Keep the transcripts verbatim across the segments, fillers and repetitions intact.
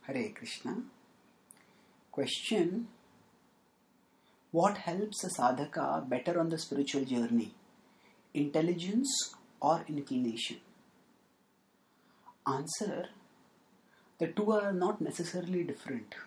Hare Krishna. Question: what helps a sadhaka better on the spiritual journey? Intelligence or inclination? Answer: the two are not necessarily different.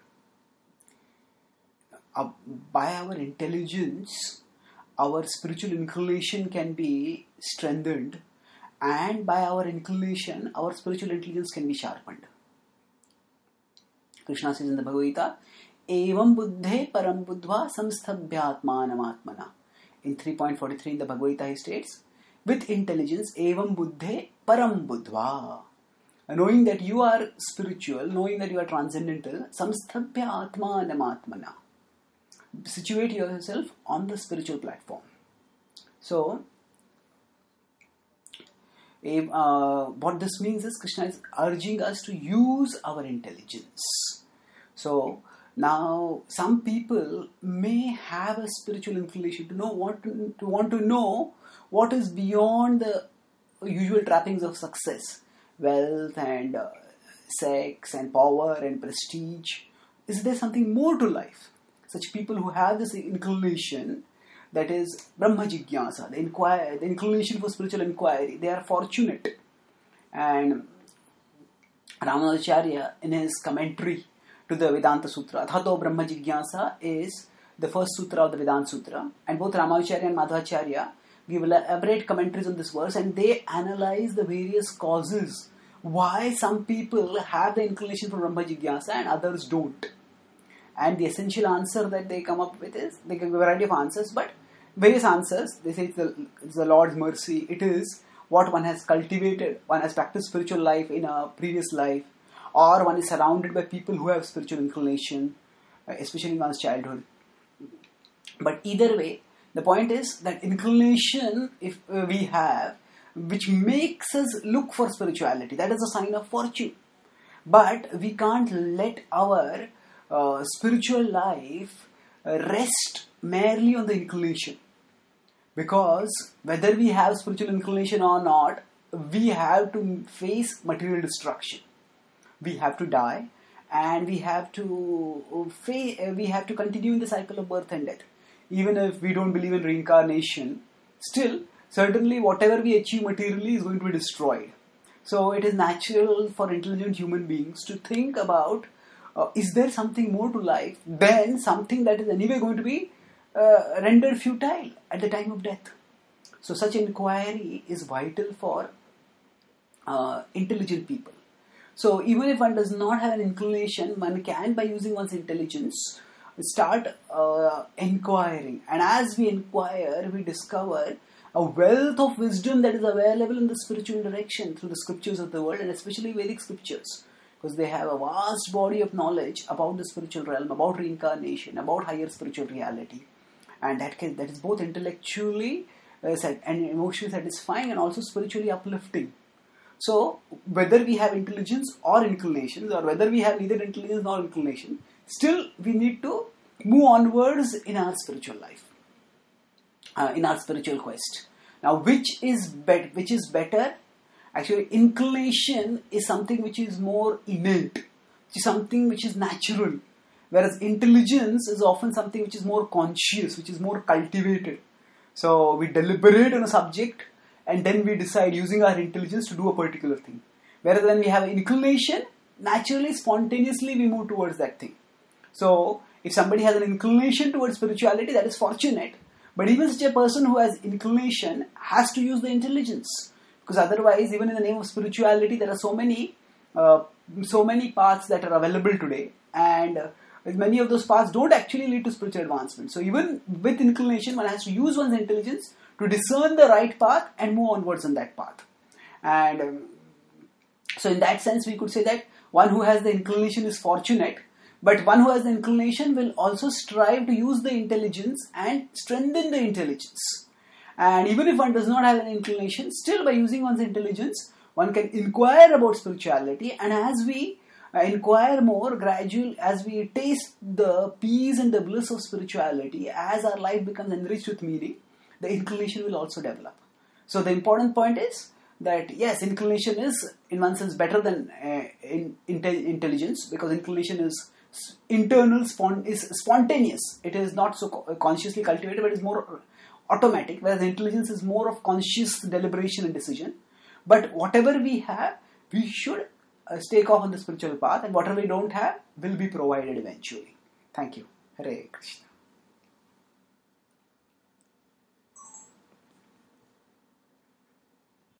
Uh, by our intelligence, our spiritual inclination can be strengthened, and by our inclination, our spiritual intelligence can be sharpened. Krishna says in the Bhagavad Gita, Evam buddhe param buddhva samsthabhyatmanam. In three point forty-three in the Bhagavad Gita he states, with intelligence, evam buddhe param buddhva. Knowing that you are spiritual, knowing that you are transcendental, samsthabhyatmanam. Situate yourself on the spiritual platform. So, uh, what this means is Krishna is urging us to use our intelligence. So, now some people may have a spiritual inclination to know what to, to want to know what is beyond the usual trappings of success, wealth and uh, sex and power and prestige. Is there something more to life? Such people who have this inclination, that is Brahma Jigyasa, the, inquire, the inclination for spiritual inquiry, they are fortunate. And Ramanujacharya, in his commentary to the Vedanta Sutra, Thato Brahma Jigyasa is the first sutra of the Vedanta Sutra, and both Ramanujacharya and Madhvacharya give elaborate commentaries on this verse, and they analyze the various causes why some people have the inclination for Brahma Jigyasa and others don't. And the essential answer that they come up with is, they give a variety of answers, but various answers, they say it's the, it's the Lord's mercy, it is what one has cultivated, one has practiced spiritual life in a previous life, or one is surrounded by people who have spiritual inclination, especially in one's childhood. But either way, the point is that inclination, if we have, which makes us look for spirituality, that is a sign of fortune. But we can't let our uh, spiritual life rest merely on the inclination. Because whether we have spiritual inclination or not, we have to face material destruction. We have to die, and we have to fa- we have to continue in the cycle of birth and death. Even if we don't believe in reincarnation, still, certainly whatever we achieve materially is going to be destroyed. So it is natural for intelligent human beings to think about, uh, is there something more to life than something that is anyway going to be uh, rendered futile at the time of death. So such inquiry is vital for uh, intelligent people. So even if one does not have an inclination, one can, by using one's intelligence, start uh, inquiring. And as we inquire, we discover a wealth of wisdom that is available in the spiritual direction through the scriptures of the world, and especially Vedic scriptures, because they have a vast body of knowledge about the spiritual realm, about reincarnation, about higher spiritual reality. And that can, that is both intellectually uh, and emotionally satisfying and also spiritually uplifting. So, whether we have intelligence or inclinations, or whether we have neither intelligence nor inclination, still we need to move onwards in our spiritual life, uh, in our spiritual quest. Now, which is bet- which is better? Actually, inclination is something which is more innate, which is something which is natural, whereas intelligence is often something which is more conscious, which is more cultivated. So, we deliberate on a subject, and then we decide using our intelligence to do a particular thing. Whereas when we have an inclination, naturally, spontaneously we move towards that thing. So, if somebody has an inclination towards spirituality, that is fortunate. But even such a person who has inclination has to use the intelligence. Because otherwise, even in the name of spirituality, there are so many, uh, so many paths that are available today. And uh, many of those paths don't actually lead to spiritual advancement. So even with inclination, one has to use one's intelligence to discern the right path and move onwards on that path. And um, so in that sense, we could say that one who has the inclination is fortunate, but one who has the inclination will also strive to use the intelligence and strengthen the intelligence. And even if one does not have an inclination, still by using one's intelligence, one can inquire about spirituality, and as we uh, inquire more, gradual, as we taste the peace and the bliss of spirituality, as our life becomes enriched with meaning, the inclination will also develop. So the important point is that yes, inclination is in one sense better than uh, in, in inte- intelligence, because inclination is s- internal, spon- is spontaneous. It is not so co- consciously cultivated, but it's more automatic, whereas intelligence is more of conscious deliberation and decision. But whatever we have, we should uh, stake off on the spiritual path, and whatever we don't have will be provided eventually. Thank you. Hare Krishna.